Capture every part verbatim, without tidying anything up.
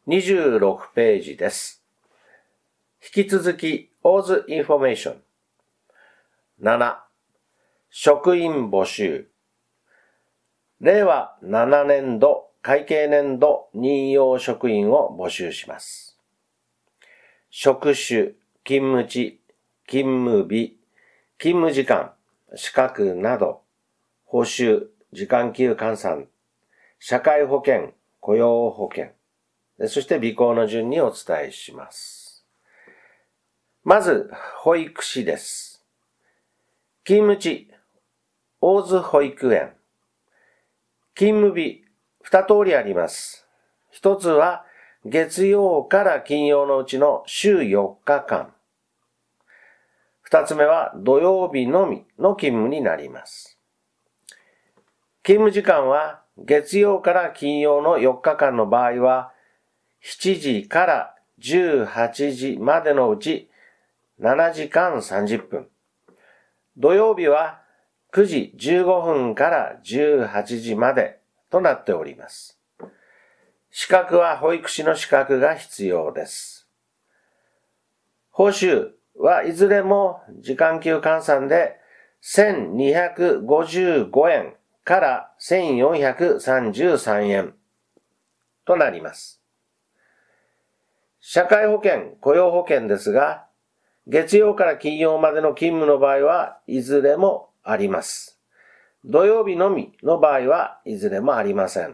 にじゅうろくページです。引き続き、オーズ Information。なな、職員募集。れいわななねんど会計年度任用職員を募集します。職種、勤務地、勤務日、勤務時間、資格など、報酬、時間給換算、社会保険、雇用保険、そして備考の順にお伝えします。まず、保育士です。勤務地、大津保育園。勤務日、二通りあります。一つは、月曜から金曜のうちの週よっかかん。二つ目は、土曜日のみの勤務になります。勤務時間は、月曜から金曜のよっかかんの場合は、しちじからじゅうはちじまでのうちななじかんさんじゅっぷん。土曜日はくじじゅうごふんからじゅうはちじまでとなっております。資格は保育士の資格が必要です。報酬はいずれも時間給換算でせんにひゃくごじゅうごえんからせんよんひゃくさんじゅうさんえんとなります。社会保険、雇用保険ですが、月曜から金曜までの勤務の場合はいずれもあります。土曜日のみの場合はいずれもありません。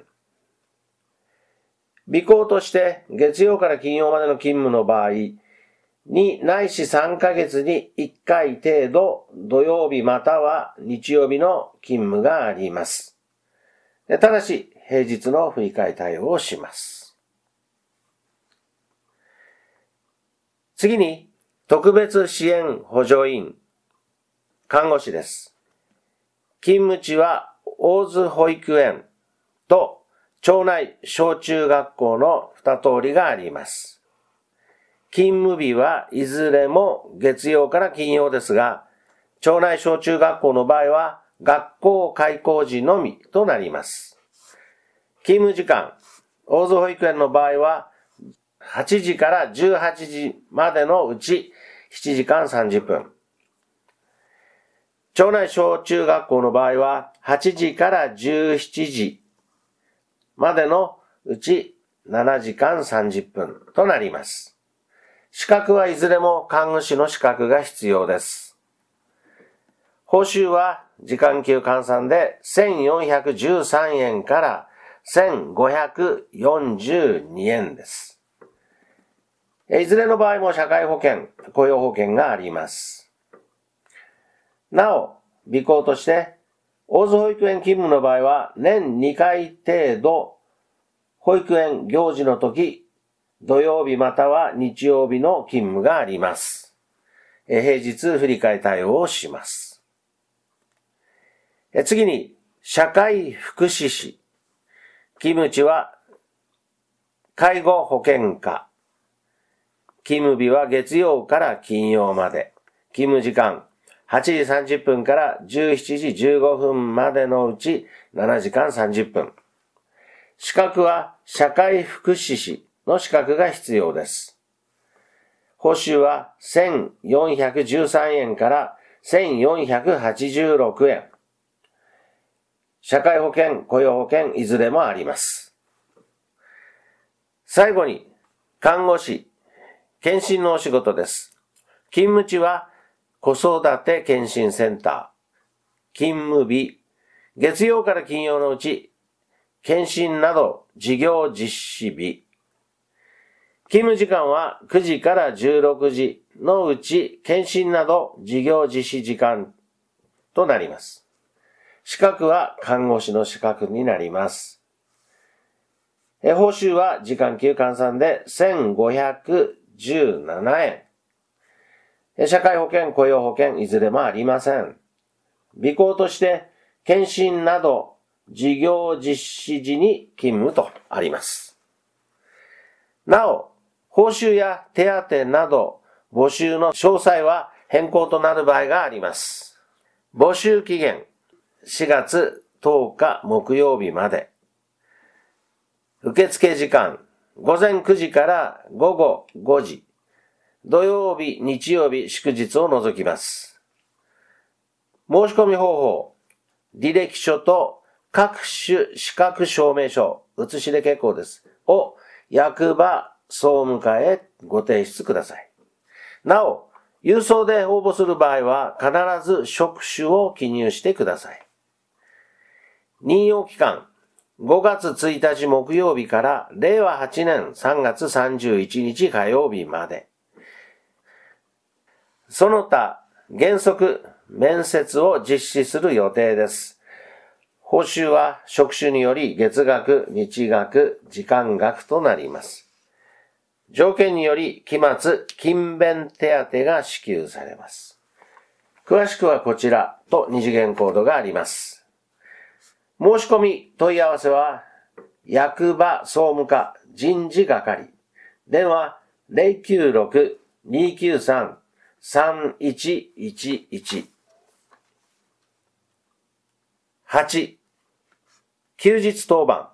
備考として月曜から金曜までの勤務の場合、にないしさんかげつにいっかい程度土曜日または日曜日の勤務があります。ただし平日の振り替え対応をします。次に特別支援補助員、看護師です。勤務地は大津保育園と町内小中学校の二通りがあります。勤務日はいずれも月曜から金曜ですが、町内小中学校の場合は学校開校時のみとなります。勤務時間、大津保育園の場合ははちじからじゅうはちじまでのうちしちじかんさんじゅっぷん。町内小中学校の場合ははちじからじゅうしちじまでのうちななじかんさんじゅっぷんとなります。資格はいずれも看護師の資格が必要です。報酬は時間給換算でせんよんひゃくじゅうさんえんからせんごひゃくよんじゅうにえんです。いずれの場合も社会保険、雇用保険があります。なお、備考として、大津保育園勤務の場合は年にかい程度、保育園行事の時、土曜日または日曜日の勤務があります。平日振り替え対応をします。次に、社会福祉士。勤務地は介護保険課。勤務日は月曜から金曜まで。勤務時間はちじさんじゅっぷんからじゅうしちじじゅうごふんまでのうちななじかんさんじゅっぷん。資格は社会福祉士の資格が必要です。報酬はせんよんひゃくじゅうさんえんからせんよんひゃくはちじゅうろくえん。社会保険、雇用保険いずれもあります。最後に、看護師、検診のお仕事です。勤務地は子育て検診センター。勤務日、月曜から金曜のうち、検診など事業実施日。勤務時間はくじからじゅうろくじのうち、検診など事業実施時間となります。資格は看護師の資格になります。報酬は時間給換算でせんごひゃくじゅうななえん。社会保険、雇用保険いずれもありません。備考として検診など事業実施時に勤務とあります。なお、報酬や手当など募集の詳細は変更となる場合があります。募集期限しがつとおか木曜日まで。受付時間午前くじから午後ごじ、土曜日、日曜日、祝日を除きます。申し込み方法、履歴書と各種資格証明書、写しで結構です。を役場総務課へご提出ください。なお、郵送で応募する場合は必ず職種を記入してください。任用期間、ごがつついたち木曜日かられいわはちねんさんがつさんじゅういちにち火曜日まで。その他、原則、面接を実施する予定です。報酬は職種により月額、日額、時間額となります。条件により期末、勤勉手当が支給されます。詳しくはこちらと二次元コードがあります。申し込み問い合わせは、役場総務課人事係。電話 ゼロきゅうろく にきゅうさん さんいちいちいち。はち、休日当番。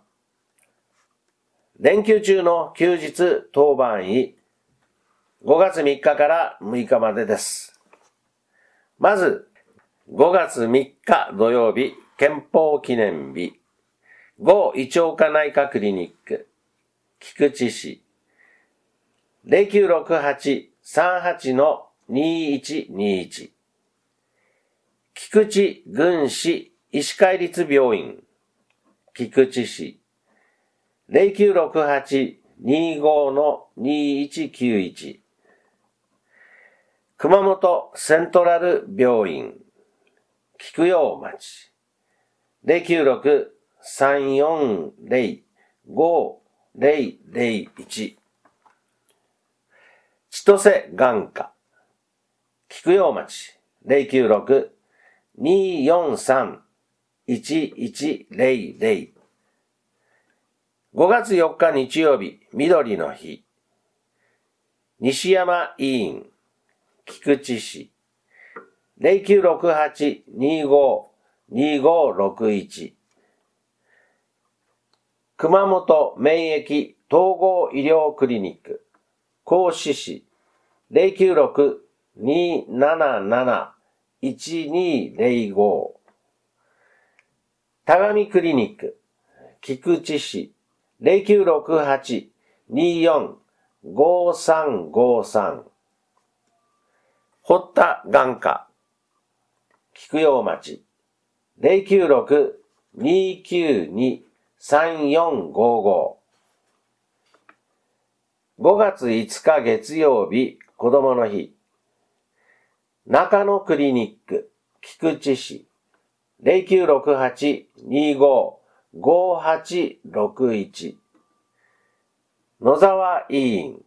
連休中の休日当番医、ごがつみっかからむいかまでです。まず、ごがつみっか土曜日、憲法記念日。郷胃腸科内科クリニック、菊池市。ゼロきゅうろくはち さんはち にいちにいち。菊池郡市医師会立病院、菊池市。ゼロきゅうろくはち にご にいちきゅういち。熊本セントラル病院、菊陽町。ゼロきゅうろく さんよんゼロ ごゼロゼロいち。千歳眼科、菊陽町。ゼロきゅうろく によんさん いちいちゼロゼロ。ごがつよっか日曜日、緑の日。西山医院、菊池市。ゼロきゅうろくはち にご にごろくいち。熊本免疫統合医療クリニック、合志市。ゼロきゅうろく になななな いちにゼロご。田上クリニック、菊池市。ゼロきゅうろくはち によん ごさんごさん。堀田眼科、菊陽町。ゼロきゅうろく にきゅうに さんよんごご。ごがついつか月曜日、子供の日。中野クリニック、菊池市。ゼロきゅうろくはち にご ごはちろくいち。野沢医院。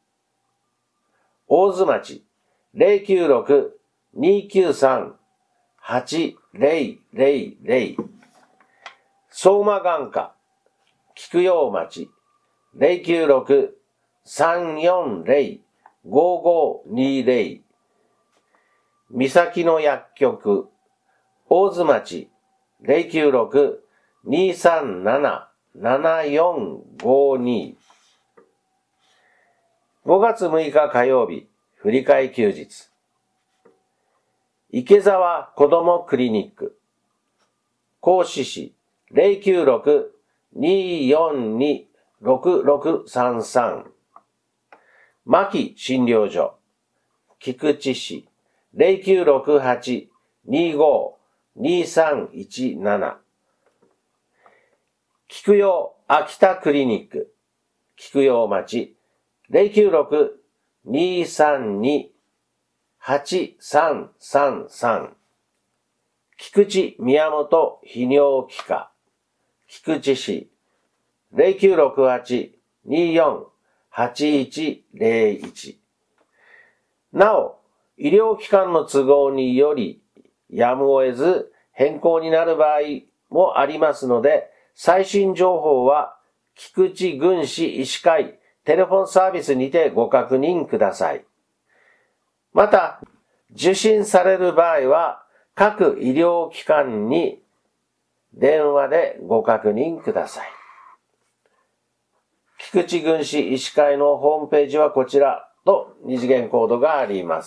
大津町。ゼロきゅうろく にきゅうさん はちゼロゼロゼロ。相馬眼科、菊陽町。ゼロきゅうろく さんよんゼロ ごごにゼロ。三崎の薬局、大津町。ゼロきゅうろく にさんなな ななよんごに。ごがつむいか火曜日、振り替え休日。池沢子どもクリニック、合志市。ゼロきゅうろく によんに ろくろくさんさん。牧診療所、菊池市。ゼロきゅうろくはち にご にさんいちなな。菊陽秋田クリニック、菊陽町。ゼロきゅうろく にさんに はちさんさんさん。菊池宮本泌尿器科、菊池市。ゼロきゅうろくはち によん はちいちゼロいち。なお、医療機関の都合により、やむを得ず変更になる場合もありますので、最新情報は菊池郡市医師会テレフォンサービスにてご確認ください。また、受診される場合は、各医療機関に電話でご確認ください。菊菊池郡市医師会のホームページはこちらと二次元コードがあります。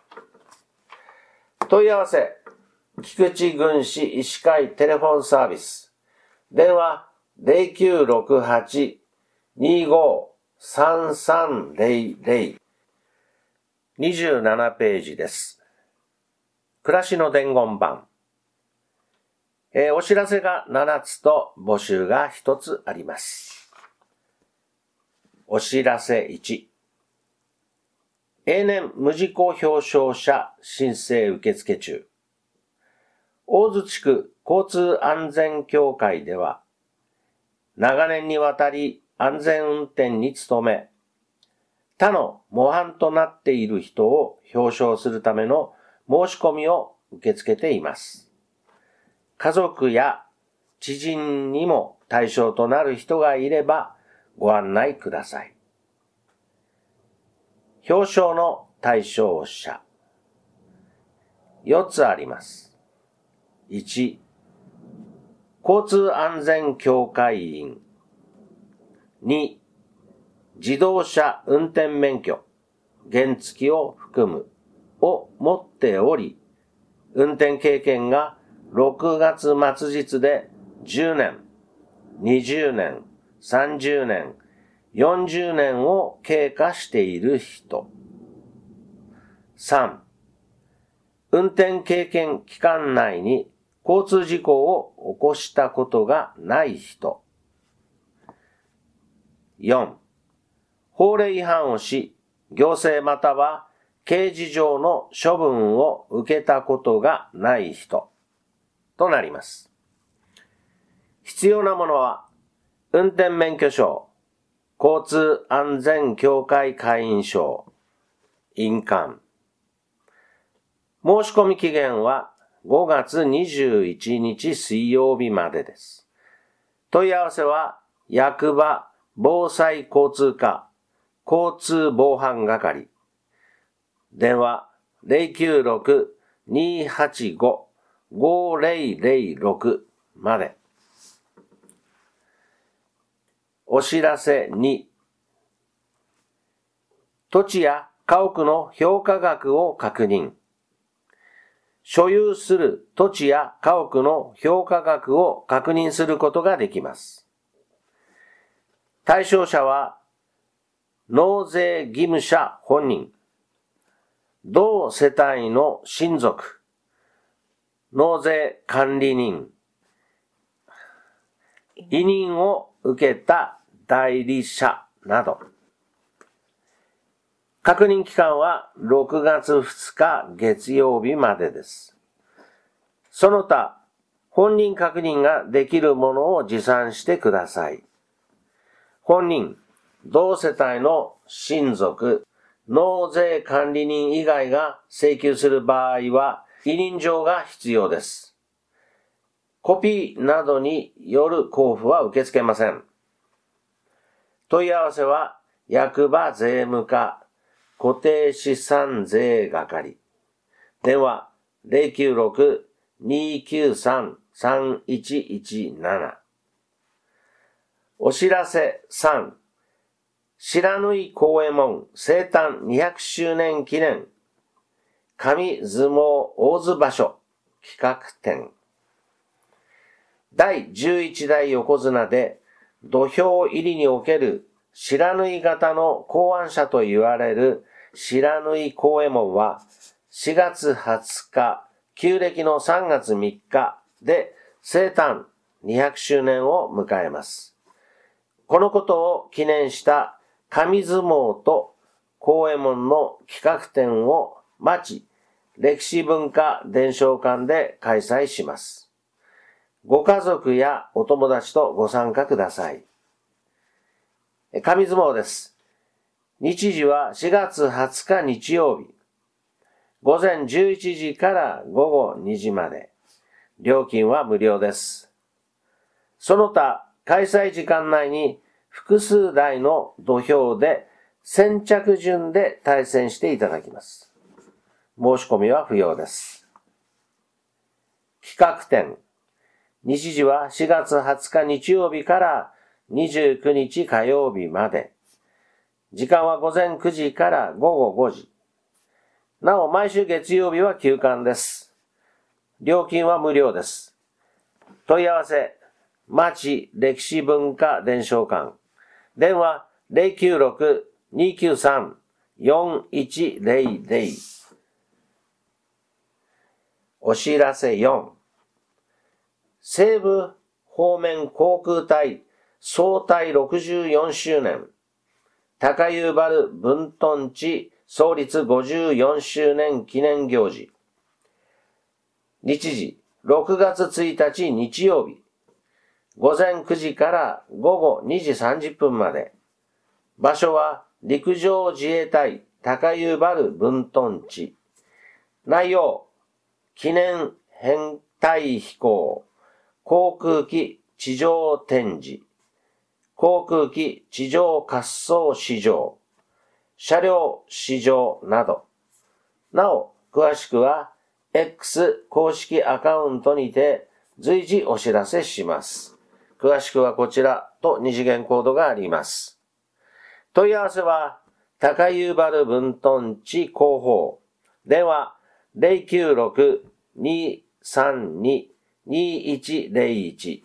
問い合わせ、菊池郡市医師会テレフォンサービス。電話 ゼロきゅうろくはち にーごー さんさんゼロゼロ。にじゅうななページです。暮らしの伝言板。えー、お知らせがななつと募集がひとつあります。お知らせいち。永年無事故表彰者申請受付中。大津地区交通安全協会では、長年にわたり安全運転に努め、他の模範となっている人を表彰するための申し込みを受け付けています。家族や知人にも対象となる人がいればご案内ください。表彰の対象者。よっつあります。いち、交通安全協会員。に、自動車運転免許、原付を含むを持っており、運転経験がろくがつ末日でじゅうねん、にじゅうねん、さんじゅうねん、よんじゅうねんを経過している人。さん、運転経験期間内に交通事故を起こしたことがない人。よん、法令違反をし、行政または刑事上の処分を受けたことがない人となります。必要なものは、運転免許証、交通安全協会会員証、印鑑。申し込み期限はごがつにじゅういちにち水曜日までです。問い合わせは、役場防災交通課交通防犯係。電話 ゼロきゅうろく にーはちご ごゼロゼロろく まで。お知らせに、土地や家屋の評価額を確認。所有する土地や家屋の評価額を確認することができます。対象者は、納税義務者本人、同世帯の親族、納税管理人、委任を受けた代理者など。確認期間はろくがつふつか月曜日までです。その他、本人確認ができるものを持参してください。本人、同世帯の親族、納税管理人以外が請求する場合は、委任状が必要です。コピーなどによる交付は受け付けません。問い合わせは、役場税務課、固定資産税係。電話 ゼロきゅうろく にーきゅうさん さんいちいちなな。お知らせさん。白縫幸右衛門生誕にひゃくしゅうねん記念上相撲大津場所企画展。だいじゅういち代横綱で土俵入りにおける白縫型の考案者と言われる白縫幸右衛門はしがつはつか、旧暦のさんがつみっかで生誕にひゃくしゅうねんを迎えます。このことを記念した上相撲と幸右衛門の企画展を町歴史文化伝承館で開催します。ご家族やお友達とご参加ください。上相撲です。日時はしがつはつか日曜日。ごぜんじゅういちじからごごにじまで。料金は無料です。その他、開催時間内に複数台の土俵で先着順で対戦していただきます。申し込みは不要です。企画展。日時はしがつはつか日曜日からにじゅうくにち火曜日まで。時間は午前くじから午後ごじ。なお、毎週月曜日は休館です。料金は無料です。問い合わせ、町歴史文化伝承館。電話 ゼロきゅうろく にきゅうさん よんいちゼロゼロ。お知らせよん。西部方面航空隊総隊ろくじゅうよんしゅうねん。高湯原分屯地創立ごじゅうよんしゅうねん記念行事。日時、ろくがつついたち日曜日。午前くじから午後にじさんじゅっぷんまで。場所は陸上自衛隊高湯原分屯地。内容、記念編隊飛行、航空機地上展示、航空機地上滑走試乗、車両試乗など。なお、詳しくは X 公式アカウントにて随時お知らせします。詳しくはこちらと二次元コードがあります。問い合わせは高湯原分屯地広報。電話 ゼロきゅうろく にさんに にいちゼロいち。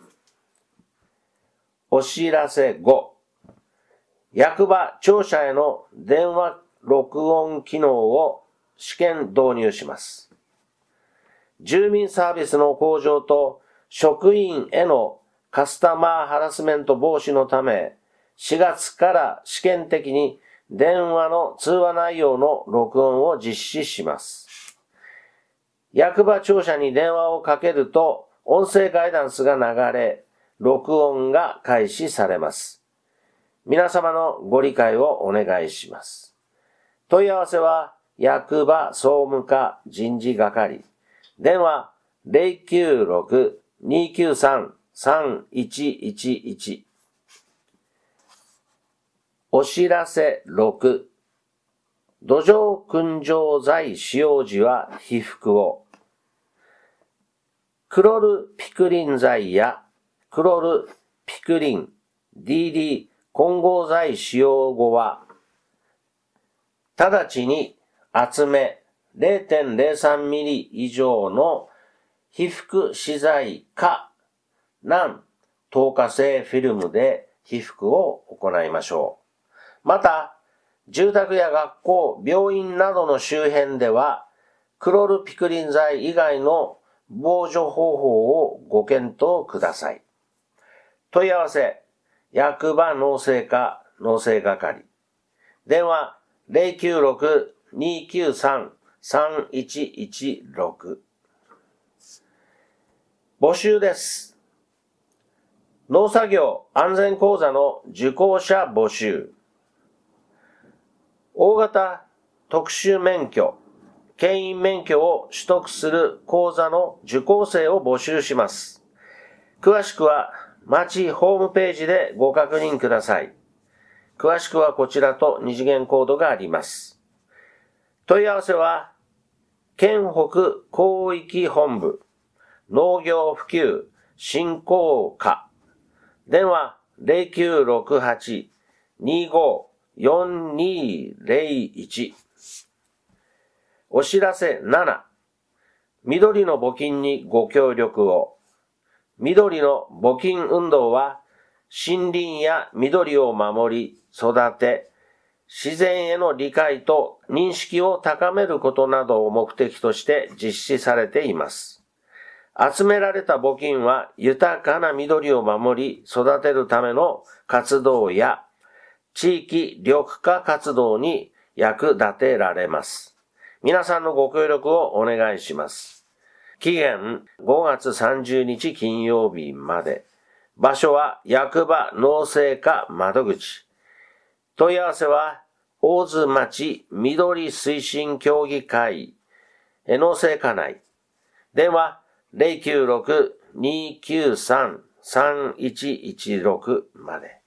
お知らせご。役場庁舎への電話録音機能を試験導入します。住民サービスの向上と職員へのカスタマーハラスメント防止のため、しがつから試験的に電話の通話内容の録音を実施します。役場庁舎に電話をかけると音声ガイダンスが流れ、録音が開始されます。皆様のご理解をお願いします。問い合わせは役場総務課人事係。電話 ゼロきゅうろく にきゅうさん さんいちいちいち。お知らせろく。土壌燻蒸剤使用時は被覆を。クロルピクリン剤やクロルピクリン ディーディー 混合剤使用後は、直ちに厚め ゼロてんゼロさんミリ以上の被覆資材か難透過性フィルムで被覆を行いましょう。また、住宅や学校、病院などの周辺では、クロルピクリン剤以外の防除方法をご検討ください。問い合わせ、役場農政課農政係。電話 ゼロきゅうろく にきゅうさん さんいちいちろく。募集です。農作業安全講座の受講者募集。大型特殊免許、牽引免許を取得する講座の受講生を募集します。詳しくは町ホームページでご確認ください。詳しくはこちらと二次元コードがあります。問い合わせは、県北広域本部、農業普及振興課。電話 ゼロきゅうろくはち にご よんにゼロいち。お知らせなな。緑の募金にご協力を。緑の募金運動は、森林や緑を守り、育て、自然への理解と認識を高めることなどを目的として実施されています。集められた募金は豊かな緑を守り育てるための活動や地域緑化活動に役立てられます。皆さんのご協力をお願いします。期限ごがつさんじゅうにち金曜日まで。場所は役場農政課窓口。問い合わせは大津町緑推進協議会農政課内。電話ゼロきゅうろく にきゅうさん さんいちいちろくまで。